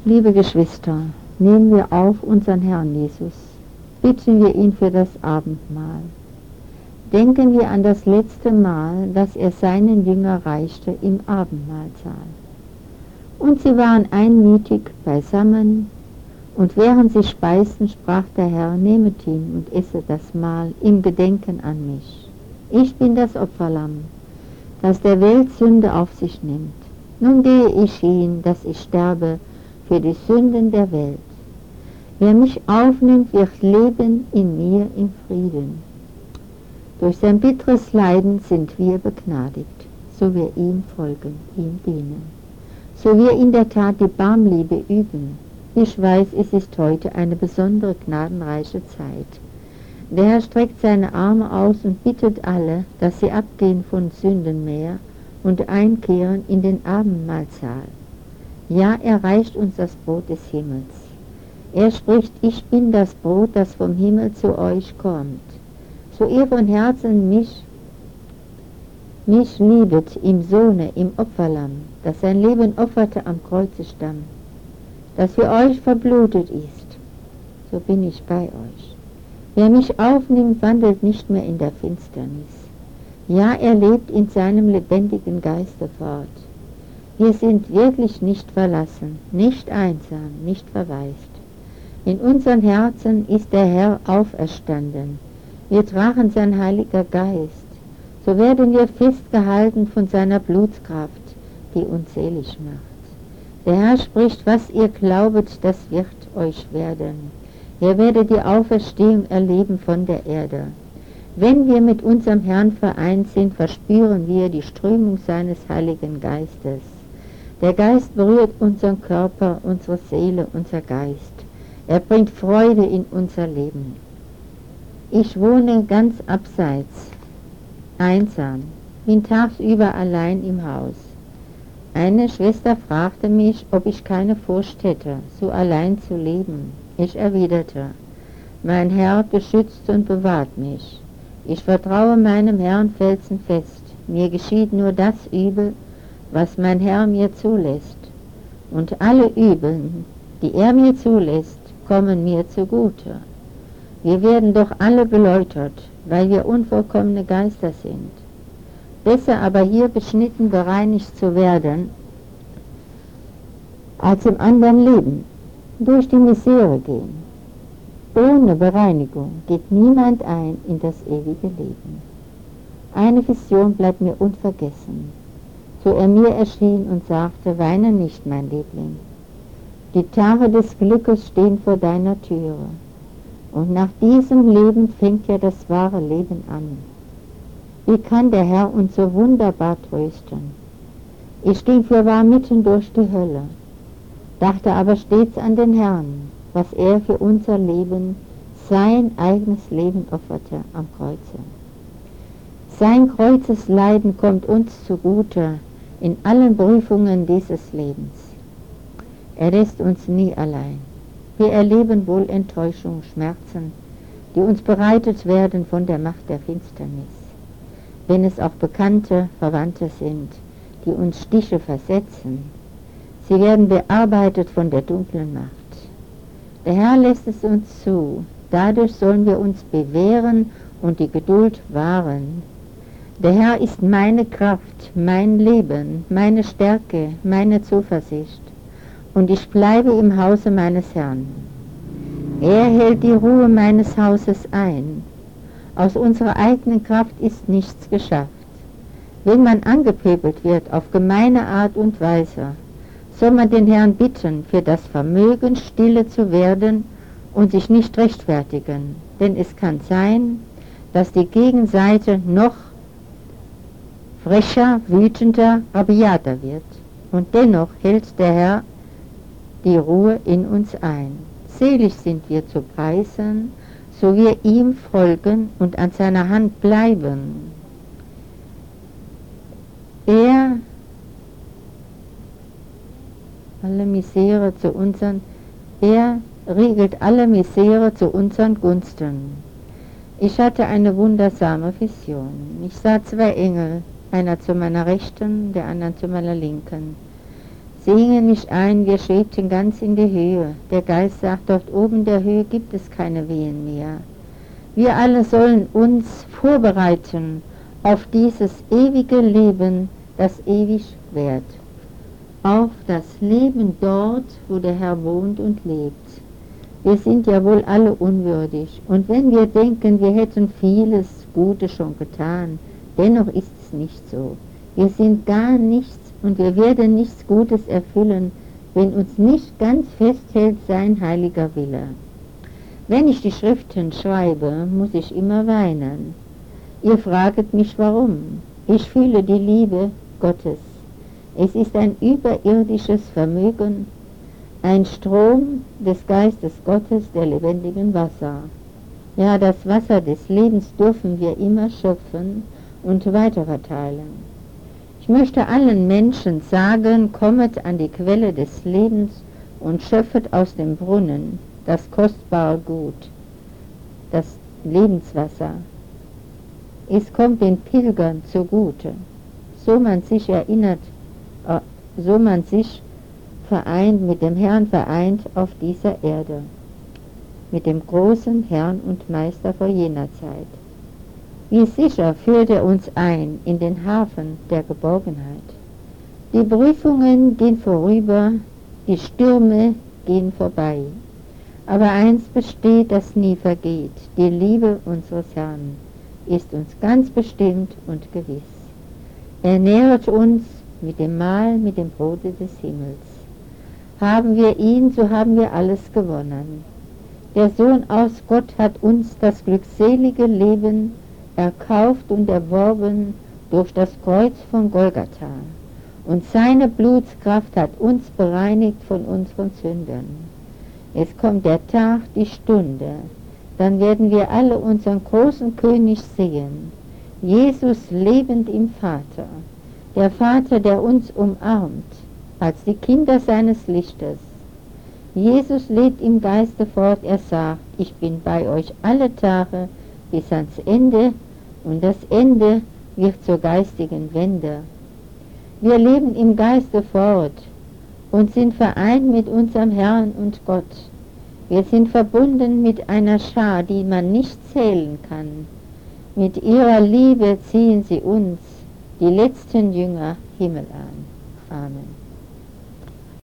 Liebe Geschwister, nehmen wir auf unseren Herrn Jesus, bitten wir ihn für das Abendmahl. Denken wir an das letzte Mal, das er seinen Jüngern reichte im Abendmahlsaal. Und sie waren einmütig beisammen, und während sie speisten, sprach der Herr: Nehmet ihn und esset das Mahl im Gedenken an mich. Ich bin das Opferlamm, das der Welt Sünde auf sich nimmt. Nun gehe ich hin, dass ich sterbe für die Sünden der Welt. Wer mich aufnimmt, wird leben in mir im Frieden. Durch sein bitteres Leiden sind wir begnadigt, so wir ihm folgen, ihm dienen. So wir in der Tat die Barmliebe üben. Ich weiß, es ist heute eine besondere gnadenreiche Zeit. Der Herr streckt seine Arme aus und bittet alle, dass sie abgehen von Sünden mehr und einkehren in den Abendmahlsaal. Ja, er reicht uns das Brot des Himmels. Er spricht: Ich bin das Brot, das vom Himmel zu euch kommt. So ihr von Herzen mich liebet im Sohne, im Opferlamm, das sein Leben opferte am Kreuzestamm, das für euch verblutet ist, so bin ich bei euch. Wer mich aufnimmt, wandelt nicht mehr in der Finsternis. Ja, er lebt in seinem lebendigen Geiste fort. Wir sind wirklich nicht verlassen, nicht einsam, nicht verwaist. In unseren Herzen ist der Herr auferstanden. Wir tragen sein Heiliger Geist. So werden wir festgehalten von seiner Blutskraft, die uns selig macht. Der Herr spricht: Was ihr glaubet, das wird euch werden. Ihr werdet die Auferstehung erleben von der Erde. Wenn wir mit unserem Herrn vereint sind, verspüren wir die Strömung seines Heiligen Geistes. Der Geist berührt unseren Körper, unsere Seele, unser Geist. Er bringt Freude in unser Leben. Ich wohne ganz abseits, einsam, bin tagsüber allein im Haus. Eine Schwester fragte mich, ob ich keine Furcht hätte, so allein zu leben. Ich erwiderte: Mein Herr beschützt und bewahrt mich. Ich vertraue meinem Herrn felsenfest. Mir geschieht nur das Übel, was mein Herr mir zulässt. Und alle Übel, die er mir zulässt, kommen mir zugute. Wir werden doch alle geläutert, weil wir unvollkommene Geister sind. Besser aber hier beschnitten, bereinigt zu werden, als im anderen Leben, durch die Misere gehen. Ohne Bereinigung geht niemand ein in das ewige Leben. Eine Vision bleibt mir unvergessen, so er mir erschien und sagte: Weine nicht, mein Liebling. Die Tage des Glückes stehen vor deiner Türe. Und nach diesem Leben fängt ja das wahre Leben an. Wie kann der Herr uns so wunderbar trösten? Ich ging fürwahr mitten durch die Hölle, dachte aber stets an den Herrn, was er für unser Leben, sein eigenes Leben opferte am Kreuze. Sein Kreuzesleiden kommt uns zugute in allen Prüfungen dieses Lebens. Er lässt uns nie allein. Wir erleben wohl Enttäuschung, Schmerzen, die uns bereitet werden von der Macht der Finsternis. Wenn es auch bekannte Verwandte sind, die uns Stiche versetzen, sie werden bearbeitet von der dunklen Macht. Der Herr lässt es uns zu, dadurch sollen wir uns bewähren und die Geduld wahren. Der Herr ist meine Kraft, mein Leben, meine Stärke, meine Zuversicht. Und ich bleibe im Hause meines Herrn. Er hält die Ruhe meines Hauses ein. Aus unserer eigenen Kraft ist nichts geschafft. Wenn man angepöbelt wird auf gemeine Art und Weise, soll man den Herrn bitten, für das Vermögen stille zu werden und sich nicht rechtfertigen. Denn es kann sein, dass die Gegenseite noch frecher, wütender, rabiater wird. Und dennoch hält der Herr die Ruhe in uns ein. Selig sind wir zu preisen, so wir ihm folgen und an seiner Hand bleiben. Er riegelt alle Misere zu unseren Gunsten. Ich hatte eine wundersame Vision. Ich sah zwei Engel, einer zu meiner Rechten, der anderen zu meiner Linken. Singen mich ein, wir schwebten ganz in der Höhe. Der Geist sagt, dort oben in der Höhe gibt es keine Wehen mehr. Wir alle sollen uns vorbereiten auf dieses ewige Leben, das ewig währt. Auf das Leben dort, wo der Herr wohnt und lebt. Wir sind ja wohl alle unwürdig. Und wenn wir denken, wir hätten vieles Gute schon getan, dennoch ist es nicht so. Wir sind gar nichts und wir werden nichts Gutes erfüllen, wenn uns nicht ganz festhält sein heiliger Wille. Wenn ich die Schriften schreibe, muss ich immer weinen. Ihr fraget mich warum. Ich fühle die Liebe Gottes. Es ist ein überirdisches Vermögen, ein Strom des Geistes Gottes, der lebendigen Wasser. Ja, das Wasser des Lebens dürfen wir immer schöpfen und weiterverteilen. Ich möchte allen Menschen sagen, kommet an die Quelle des Lebens und schöpfet aus dem Brunnen das kostbare Gut, das Lebenswasser. Es kommt den Pilgern zugute, so man sich erinnert, so man sich vereint, mit dem Herrn vereint auf dieser Erde, mit dem großen Herrn und Meister vor jener Zeit. Wie sicher führt er uns ein in den Hafen der Geborgenheit. Die Prüfungen gehen vorüber, die Stürme gehen vorbei. Aber eins besteht, das nie vergeht, die Liebe unseres Herrn ist uns ganz bestimmt und gewiss. Er nährt uns mit dem Mahl, mit dem Brote des Himmels. Haben wir ihn, so haben wir alles gewonnen. Der Sohn aus Gott hat uns das glückselige Leben erkauft und erworben durch das Kreuz von Golgatha. Und seine Blutskraft hat uns bereinigt von unseren Sünden. Es kommt der Tag, die Stunde, dann werden wir alle unseren großen König sehen, Jesus lebend im Vater, der Vater, der uns umarmt, als die Kinder seines Lichtes. Jesus lebt im Geiste fort, er sagt, ich bin bei euch alle Tage bis ans Ende, und das Ende wird zur geistigen Wende. Wir leben im Geiste fort und sind vereint mit unserem Herrn und Gott. Wir sind verbunden mit einer Schar, die man nicht zählen kann. Mit ihrer Liebe ziehen sie uns, die letzten Jünger, Himmel an. Amen.